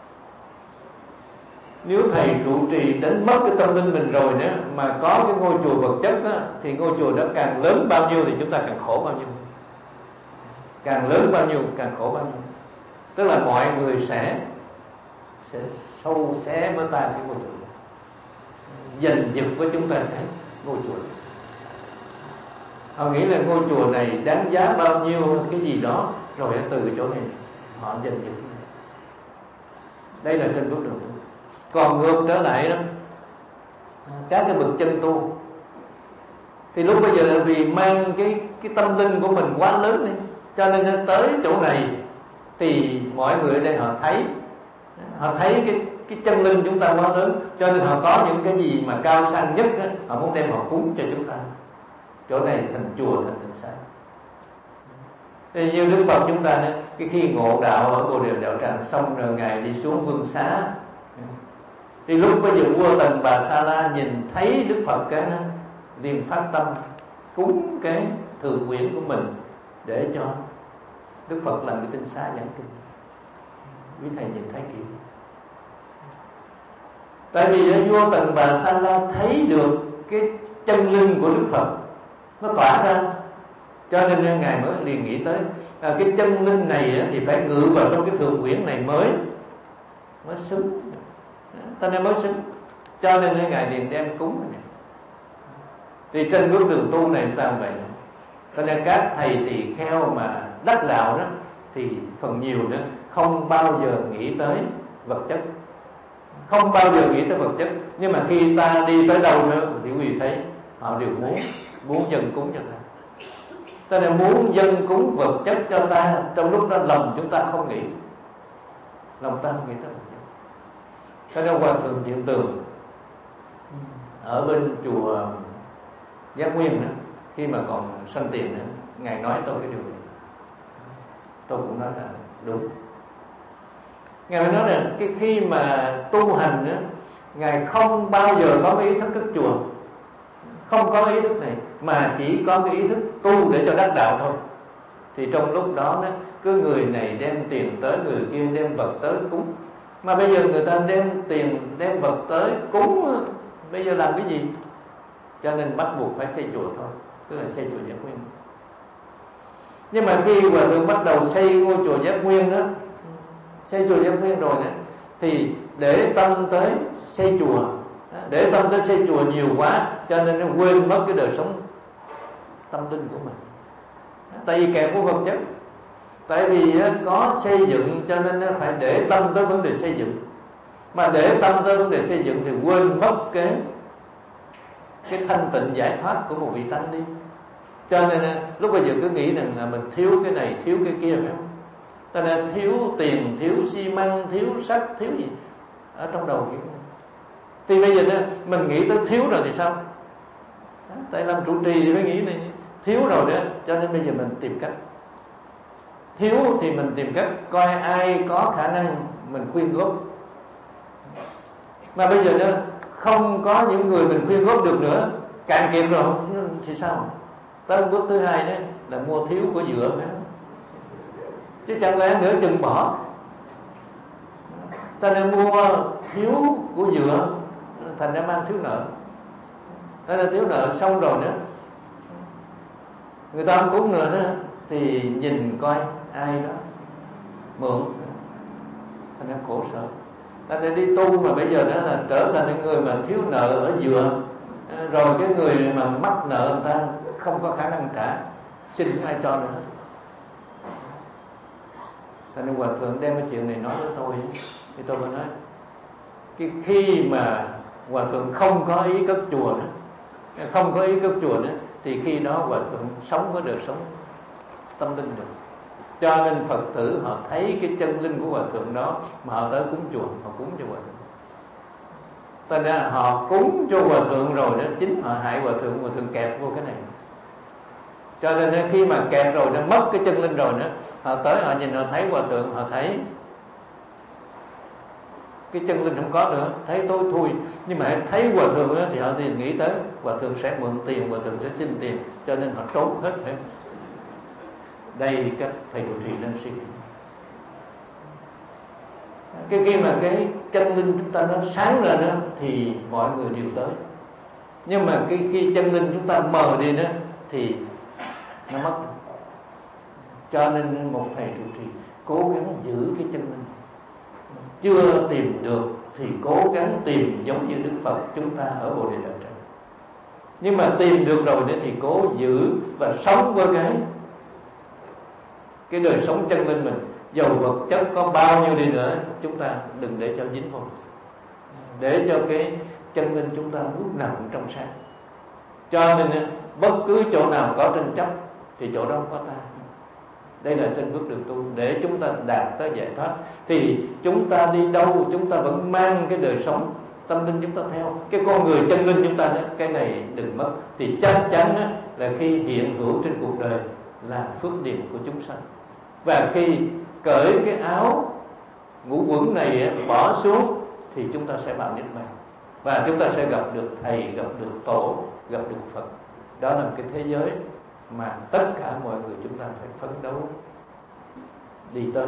Speaker 3: Nếu thầy trụ trì đến mất cái tâm linh mình rồi nữa, mà có cái ngôi chùa vật chất á, thì ngôi chùa đó càng lớn bao nhiêu thì chúng ta càng khổ bao nhiêu. Càng lớn bao nhiêu càng khổ bao nhiêu. Tức là mọi người sẽ sẽ sâu xé với ta cái ngôi chùa, giành giật với chúng ta cái ngôi chùa. Họ nghĩ là ngôi chùa này đáng giá bao nhiêu cái gì đó, rồi từ chỗ này họ giành giật. Đây là trên bước đường. Còn ngược trở lại đó, các cái bậc chân tu thì lúc bây giờ là vì mang cái cái tâm linh của mình quá lớn đi, cho nên tới chỗ này thì mọi người ở đây họ thấy họ thấy cái cái chân linh chúng ta quá lớn, cho nên họ có những cái gì mà cao sang nhất đó, họ muốn đem họ cúng cho chúng ta. Chỗ này thành chùa, thành tịnh xá. Thì như Đức Phật chúng ta đó, cái khi ngộ đạo ở Bồ Đề Đạo Tràng xong rồi ngài đi xuống Vương Xá, thì lúc bây giờ vua Tần Bà Sa La nhìn thấy Đức Phật cái đó, liền phát tâm cúng cái thượng quyển của mình để cho Đức Phật làm cái tinh xá giảng kinh. Quý thầy nhìn thấy kỹ. Tại vì vua Tần Bà Sa La thấy được cái chân linh của Đức Phật nó tỏa ra, cho nên ngài mới liền nghĩ tới à, cái chân linh này thì phải ngự vào trong cái thượng quyển này mới mới xứng, cho nên mới xứng. Cho nên ngài liền đem cúng này. Thì trên bước đường tu này chúng ta vậy này. Cho nên các thầy tỳ kheo mà đắc đạo đó thì phần nhiều đó không bao giờ nghĩ tới vật chất, không bao giờ nghĩ tới vật chất. Nhưng mà khi ta đi tới đâu nữa thì quý vị thấy họ đều muốn muốn dân cúng cho ta. Cho nên muốn dân cúng vật chất cho ta, trong lúc đó lòng chúng ta không nghĩ, lòng ta không nghĩ tới vật chất. Cho nên Hòa Thượng Thiện Tường ở bên chùa Giác Nguyên nữa, khi mà còn sanh tiền nữa, ngài nói tôi cái điều này, tôi cũng nói là đúng. Ngài mới nói là cái khi mà tu hành nữa, ngài không bao giờ có cái ý thức cất chùa, không có ý thức này, mà chỉ có cái ý thức tu để cho đắc đạo thôi. Thì trong lúc đó, đó cứ người này đem tiền tới, người kia đem vật tới cúng. Mà bây giờ người ta đem tiền, đem vật tới cúng, bây giờ làm cái gì? Cho nên bắt buộc phải xây chùa thôi, tức là xây chùa Giác Nguyên. Nhưng mà khi Hòa Thượng bắt đầu xây ngôi chùa Giác Nguyên đó, xây chùa Giác Nguyên rồi đó, thì để tâm tới xây chùa, để tâm tới xây chùa nhiều quá, cho nên nó quên mất cái đời sống tâm linh của mình. Tại vì kẹt của vật chất. Tại vì có xây dựng cho nên nó phải để tâm tới vấn đề xây dựng. Mà để tâm tới vấn đề xây dựng thì quên mất cái cái thanh tịnh giải thoát của một vị tánh đi. Cho nên lúc bây giờ cứ nghĩ rằng là mình thiếu cái này, thiếu cái kia, phải không? Cho nên thiếu tiền, thiếu xi măng, thiếu sắt, thiếu gì ở trong đầu kia. Thì bây giờ đó, mình nghĩ tới thiếu rồi thì sao? Tại làm trụ trì thì mới nghĩ này, thiếu rồi đó, cho nên bây giờ mình tìm cách. Thiếu thì mình tìm cách coi ai có khả năng mình khuyên góp. Mà bây giờ đó không có những người mình khuyên góp được nữa, cạn kiệt rồi thì sao? Tới bước thứ hai đó là mua thiếu của dựa nữa. Chứ chẳng lẽ nữa chừng bỏ. Ta nên mua thiếu của dựa, thành ra mang thiếu nợ. Thế là thiếu nợ xong rồi nữa, người ta không cúng nữa đó, thì nhìn coi ai đó mượn, thành ra khổ sở. Ta nên đi tu mà bây giờ đó là trở thành những người mà thiếu nợ ở dựa, rồi cái người mà mắc nợ người ta không có khả năng trả, xin ai cho nữa hết. Thành nên Hòa Thượng đem cái chuyện này nói với tôi, thì tôi mới nói cái khi mà Hòa Thượng không có ý cất chùa nữa, không có ý cất chùa nữa, thì khi đó Hòa Thượng sống với đời sống tâm linh được. Cho nên Phật tử họ thấy cái chân linh của Hòa Thượng đó mà họ tới cúng chùa, họ cúng cho Hòa Thượng. Thành ra họ cúng cho Hòa Thượng rồi đó, chính họ hại Hòa Thượng, Hòa Thượng kẹt vô cái này. Cho nên khi mà kẹt rồi, nó mất cái chân linh rồi đó, họ tới họ nhìn, họ thấy Hòa Thượng, họ thấy cái chân linh không có nữa, thấy tối thui. Nhưng mà thấy Hòa Thượng đó, thì họ thì nghĩ tới Hòa Thượng sẽ mượn tiền, Hòa Thượng sẽ xin tiền, cho nên họ trốn hết. Đây các thầy trụ trì nên suy nghĩ. Cái khi mà cái chân linh chúng ta nó sáng lên đó, thì mọi người đều tới. Nhưng mà cái khi chân linh chúng ta mờ đi đó thì nó mất. Cho nên một thầy trụ trì cố gắng giữ cái chân linh. Chưa tìm được thì cố gắng tìm, giống như Đức Phật chúng ta ở Bồ Đề Đạo Tràng. Nhưng mà tìm được rồi thì cố giữ và sống với cái cái đời sống chân linh mình. Dầu vật chất có bao nhiêu đi nữa, chúng ta đừng để cho dính vào, để cho cái chân linh chúng ta lúc nào cũng trong sáng. Cho nên bất cứ chỗ nào có tranh chấp thì chỗ đó có ta. Đây là trên bước đường tu để chúng ta đạt tới giải thoát. Thì chúng ta đi đâu chúng ta vẫn mang cái đời sống tâm linh chúng ta theo. Cái con người chân linh chúng ta đó, cái này đừng mất. Thì chắc chắn đó, là khi hiện hữu trên cuộc đời là phước điền của chúng sanh. Và khi cởi cái áo ngũ quẩn này bỏ xuống thì chúng ta sẽ vào niết bàn. Và chúng ta sẽ gặp được thầy, gặp được tổ, gặp được Phật. Đó là một cái thế giới mà tất cả mọi người chúng ta phải phấn đấu đi tới.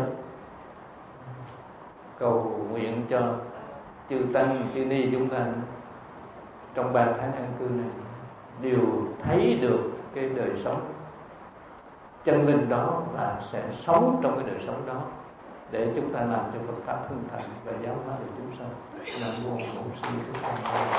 Speaker 3: Cầu nguyện cho chư tăng, chư ni chúng ta trong ba tháng an cư này đều thấy được cái đời sống chân linh đó và sẽ sống trong cái đời sống đó để chúng ta làm cho Phật pháp hưng thịnh và giáo hóa được chúng sanh. Nam mô Bổn Sư Thích Ca Mâu Ni.